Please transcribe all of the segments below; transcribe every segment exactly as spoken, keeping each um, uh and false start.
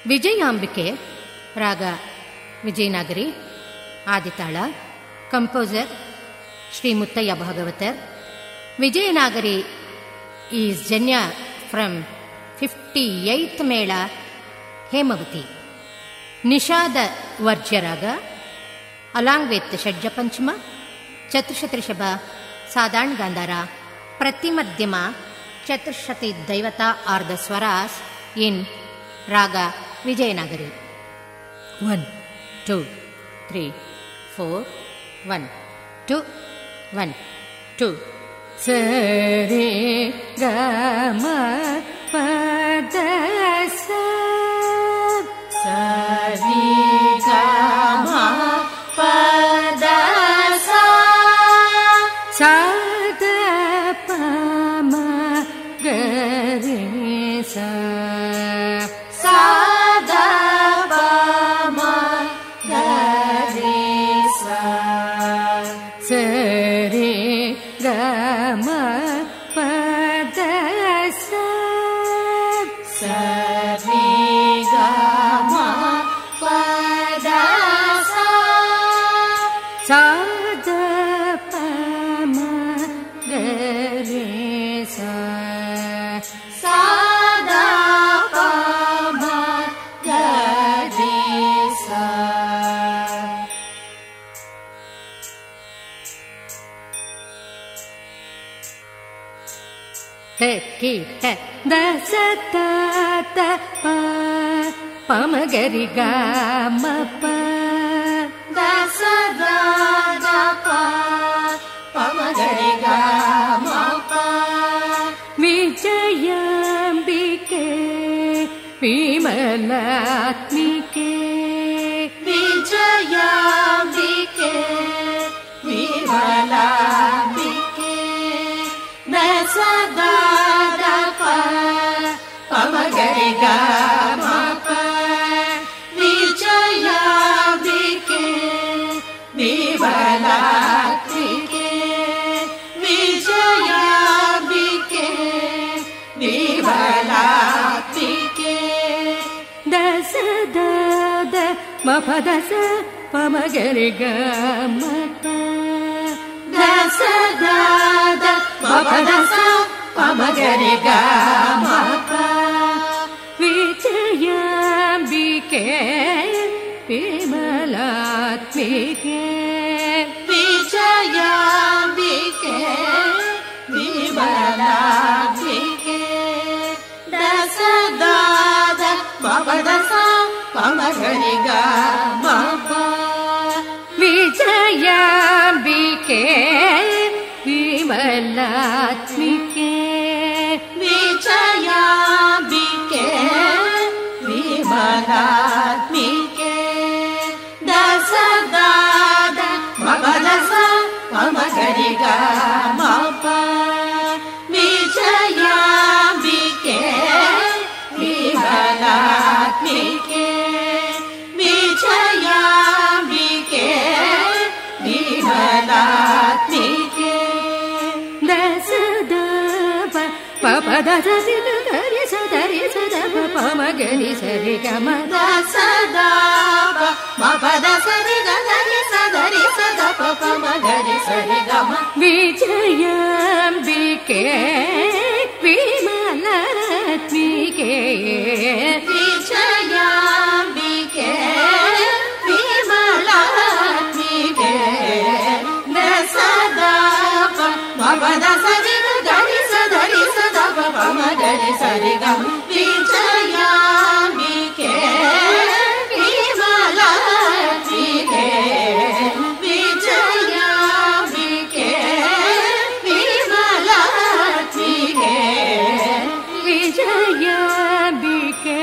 ವಿಜಯಾಂಬಿಕೆ raga Vijayanagari, Aditala, composer Shri Muthaiah Bhagavatar. Vijayanagari is janya from fifty eight mela Hemavati. Nishada ವರ್ಜ್ಯರಾಗ along with ಷಡ್ಜ panchama, chatushruti rishabha, sadharana gandhara, pratimadhyama, chatushruti dhaivata are the swaras in raga Vijayanagari. One two three four, one two one two. ಸರಿ ಗ ಮ ಪದ ಸ, ಸರಿ ಗ ಮ ಪದ ಸ, ಸ ದ ಪ ಮ ಗ ರಿ ಸ, ಸ ದ ಪ ಮ ಗ ರಿ ಸ, ಸರಿ ಗ ಮ ಪದ ಸ, ಸರಿ ಗ ಮ ಪದ ಸ, ಸ ದ ಪ ಮ ಗ ರಿ ಸ, ಸ ದ ಪ ಮ ಗ ರಿ ಸ. ತ ಕಿ ಟ ದ ಸ ತ ತ ಪ ಪ ಮ ಗ ರಿ ಗ ಮ ಪ, ದ ಸ ದ ದ ಪ ಪ ಮ ಗ ರಿ ಗ ಮ ಪ. ವಿಜಯಾಂಬಿಕೆ ವಿಮಲಾತ್ಮಿಕೆ, ವಿಜಯಾಂಬಿಕೆ ವಿಮಲಾತ್ಮಿಕೆ, ದ ಸ ದ ದ ಪ ಪ ಮ ಗ ರಿ ಗ ಮ ಪ. ವಿಜಯಾಂಬಿಕೆ ವಿಮಲಾತ್ಮಿಕೆ, ವಿಜಯಾಂಬಿಕೆ ವಿಮಲಾತ್ಮಿಕೆ, ದ ಸ ದ ದ ಮ ಪ ದ ಸ ಪ ಮ ಗ ರಿ ಗ ಮ ಪ, ದ ಸ ದ ದ ಮ ಪ ದ ಸ ಪ ಮ ಗ ರಿ ಗ ಮ ಪ. ವಿಜಯಾಂಬಿಕೆ ವಿಮಲಾತ್ಮಿಕೆ, ವಿಜಯಾಂಬಿಕೆ ವಿಮಲಾತ್ಮಿಕೆ, ದ ಸ ದ ದ ಮ ಪ ದ ಸ ಪ ಮ ಗ ರಿ ಗ ಮ ಪ. ವಿಜಯಾಂಬಿಕೆ ವಿಮಲಾತ್ಮಿಕೆ, ವಿಜಯಾಂಬಿಕೆ ವಿಮಲಾತ್ಮಿಕೆ, ದ ಸ ದ ದ ಮ ಪ ದ ಸ ಪ ಮ ಗ ರಿ ಗ ಮ ಪ. ವಿಜಯಾಂಬಿಕೆ ವಿಮಲಾತ್ಮಿಕೆ, ವಿಜಯಾಂಬಿಕೆ ವಿಮಲಾತ್ಮಿಕೆ, ದ ಸ ದ ಪ ಪ ಪ ದ ಸ ರಿ ಗ ಗ ರಿ ಸ ದ ರಿ ಸ ದ ಪ ಪ ಮ ಗ ರಿ ಸ ರಿ ಗ ಮ, ದ ಸ ದ ಪ ಮ ಪ ದ ಸ ರಿ ಗ ಗ ರಿ ಸ ದ ರಿ ಸ ದ ಪ ಪ ಮ ಗ ರಿ ಸ ರಿ ಗ ಮ. ವಿಜಯಾಂಬಿಕೆ ವಿಮಲಾತ್ಮಿಕೆ, ವಿಜಯಾಂಬಿಕೆ ವಿಮಲಾತ್ಮಿಕೆ, ದ ಸ ದ ಪ ಮ ಪ ದ ಸ ರಿ ಗ ಗ ರಿ ಸ ದ ರಿ ಸ ದ ಪ ಪ ಮ ಗ ರಿ ಸ ರಿ ಗ ಮ. ವಿಜಯಾಂಬಿಕೆ ವಿಮಲಾತ್ಮಿಕೆ, ವಿಜಯಾಂಬಿಕೆ ವಿಮಲಾತ್ಮಿಕೆ, ವಿಜಯಾಂಬಿಕೆ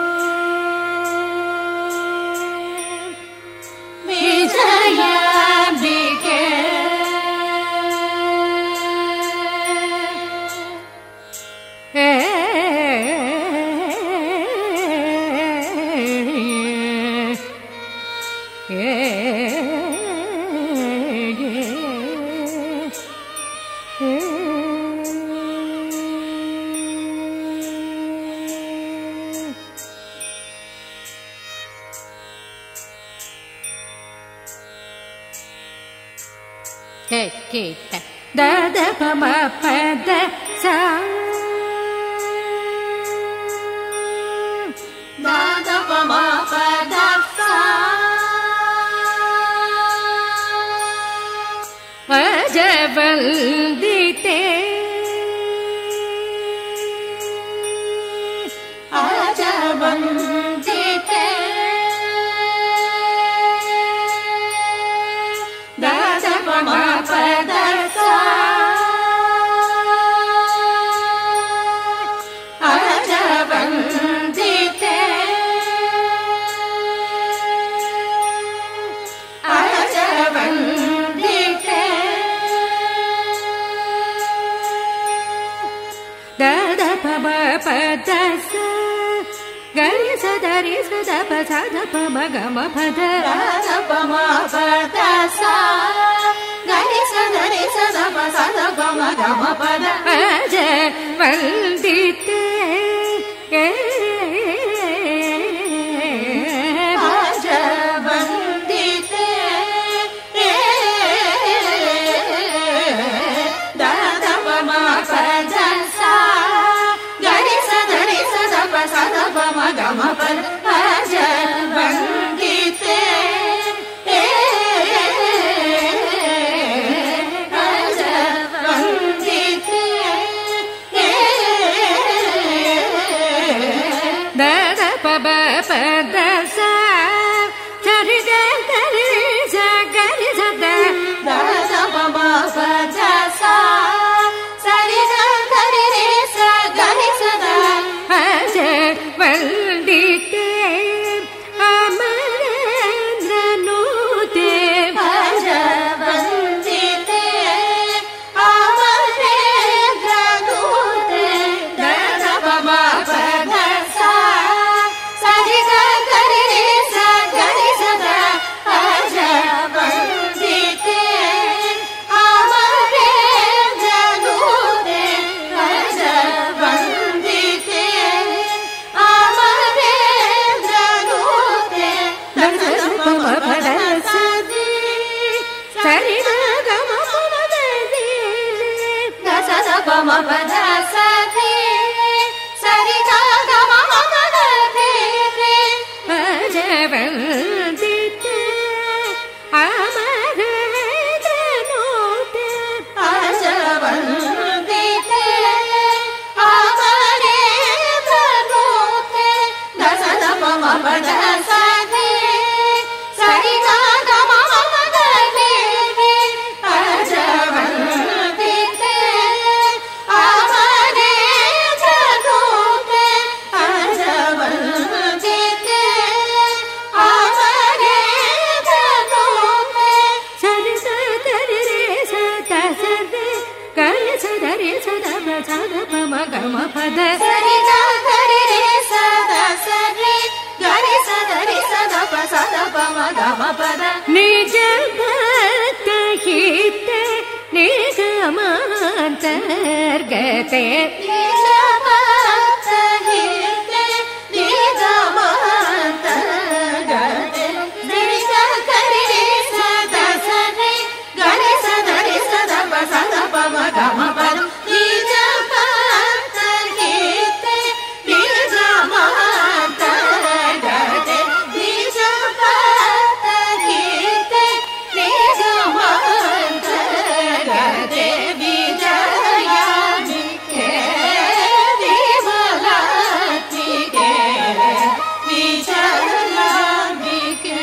ವಿಜಯಾಂಬಿಕೆ. ಏ கேட்ட தத பம பத சா தத பம பத சா அஜவந்திதே அஜவந்திதே தத பம பத சா அஜவந்திதே அஜவந்திதே தத பம பத சா கரி சதரி சத பத பம கம பத தத பம பத சா கரி சதரி சத பத பம கம பத அஜவந்திதே அஜவந்திதே தத பம பத சா கரி சதரி சத பத பம கம பத அஜவந்திதே அஜவந்திதே தத பம பத சா சரி கரி ச கரி சத தத பம பத சா சரி கரி ச கரி சத அஜவந்திதே அமரேந்திரநூதே அஜவந்திதே அமரேந்திரநூதே தத பம பத சா சரி கரி ச கரி சத அஜவந்திதே அமரேந்திரநூதே அஜவந்திதே அமரேந்திரநூதே தத பம பத சதி சரி கம பத தத பம பத சதி சரி கம பத அஜவந்திதே அமரேந்திரநூதே அஜவந்திதே அமரேந்திரநூதே தத பம பத சதி சரி கம பத அஜவந்திதே அமரேந்திரநூதே அஜவந்திதே அமரேந்திரநூதே சரி சரி ச சரி கரி சதரி சத பத பம கம பத சரி கரி சத சரி கரி சதரி சத பத பம கம பத நிஜ பக்த ஹிதே நிகமாந்தர்கதே நிஜ பக்த ஹிதே நிகமாந்தர்கதே சரி கரி சத சரி கரி சதரி சத பத பம கம பத நிஜ பக்த ஹிதே நிகமாந்தர்கதே நிஜ பக்த ஹிதே நிகமாந்தர்கதே விஜயாமிகே விமலாத்திகே விஜயாமிகே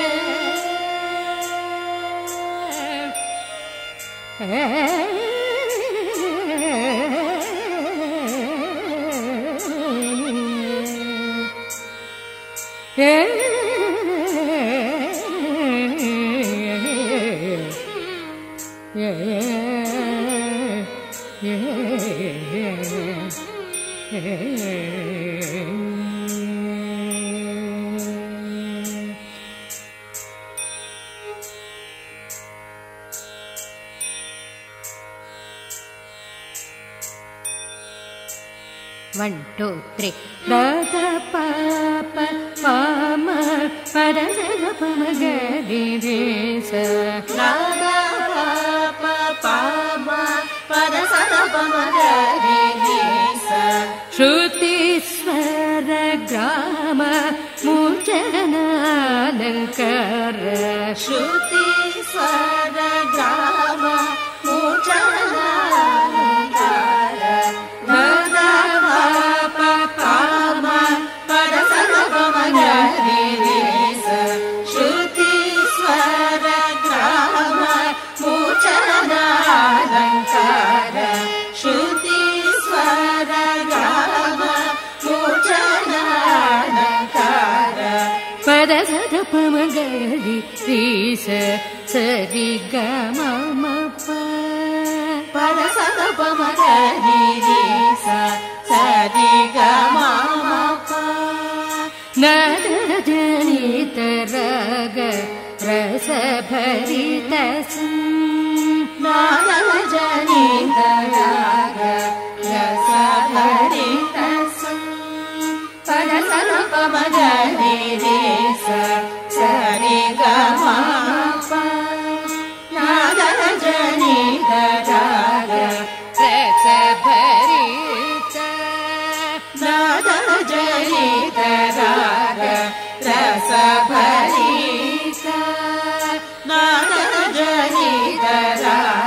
One, two, three. Da da pa pa pa ma pa da da pa ma ga di di sa. Da da pa pa pa ಶ್ರುತಿಸ್ವರ ಗ್ರಾಮ ಮೂರ್ಛನಾಲಂಕಾರ ಶ್ರುತಿಸ್ವರ ಗ್ರಾಮ ಮೂರ್ಛನಾಲಂಕಾರ ಧನ ಪಾಪ ಕಾಮ ಪದ ಸರ್ವ ಗರಿಸ ಶ್ರುತಿಸ್ವರ ಗ್ರಾಮ ಮೂರ್ಛನಾಲಂಕಾರ ಶ್ರುತಿಸ್ವರ ಗ್ರಾಮ ಮೂರ್ಛನಾಲಂಕಾರ ಪದ ಸದ ಪಮ ಗರಿ ರೀಸ ಸರಿ ಗ ಮ ಪ ಪದ ಸದ ಪಮ ಗರಿ ರೀಸ ಸರಿ ಗ ಮ ಪ ನದ ಜನಿತ ರಾಗ ರಸ ಭರಿತ ನಾದ ಜನಿತ ರಾಗ ರಸ ಭರಿತ ಪದ ಸದ ಪಮ ಗರಿ ರೀಸ ಸರಿ ಗ ಮ ಪ ನಾದ ಜನಿತ ರಾಗ ರಸ ಭರಿತ ನಾದ ಜನಿತ ರಾಗ ರಸ ಭರಿತ ನಾದ ಜನಿತ ರಾಗ